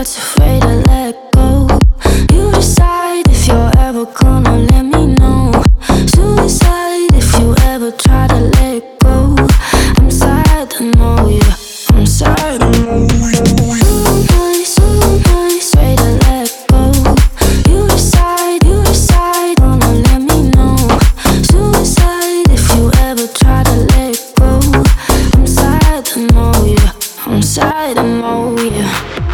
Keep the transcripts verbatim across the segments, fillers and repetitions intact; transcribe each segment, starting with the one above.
that's afraid to let go. You decide if you're ever gonna let me know. Suicide if you ever try to let go. I'm sad to know you, I'm sad to know you. So nice, so nice, afraid to let go. You decide, you decide, gonna let me know. Suicide if you ever try to let go. I'm sad to know you, I'm sad to know you.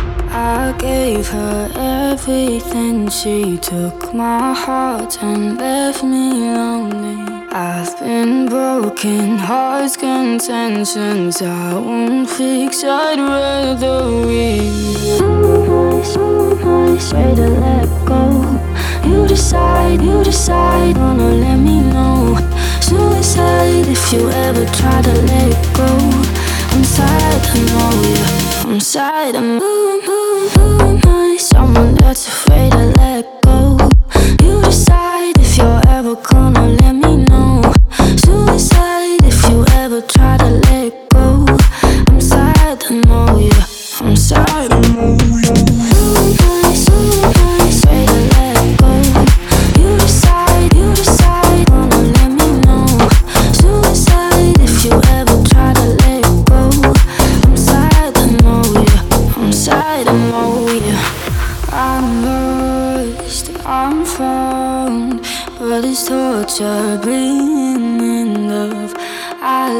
I gave her everything, she took my heart and left me lonely. I've been broken, hearts contentions I won't fix, I'd rather leave. So nice, so nice, ready to let go. You decide, you decide, gonna let me know. Suicide if you ever try to let go. I'm sad to know you, I'm sad to know you. Someone that's afraid to let go. You decide if you're ever gonna let me know. Suicide if you ever try to let go. I'm sad to know you, I'm sad to know you. So nice, so nice, afraid to let go. You decide, you decide, gonna let me know. Suicide if you ever try to let go. I'm sad to know you, I'm sad to know you. I'm lost, I'm found, but it's torture being in love. I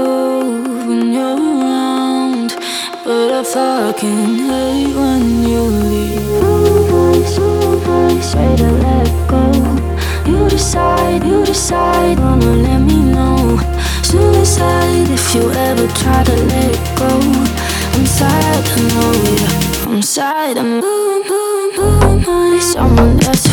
love when you're around, but I fucking hate when you leave. So nice, so nice, ready to let go. You decide, you decide, gonna let me know. Suicide if you ever try to let go. I'm sad to know you, I'm sad to know you. Someone that's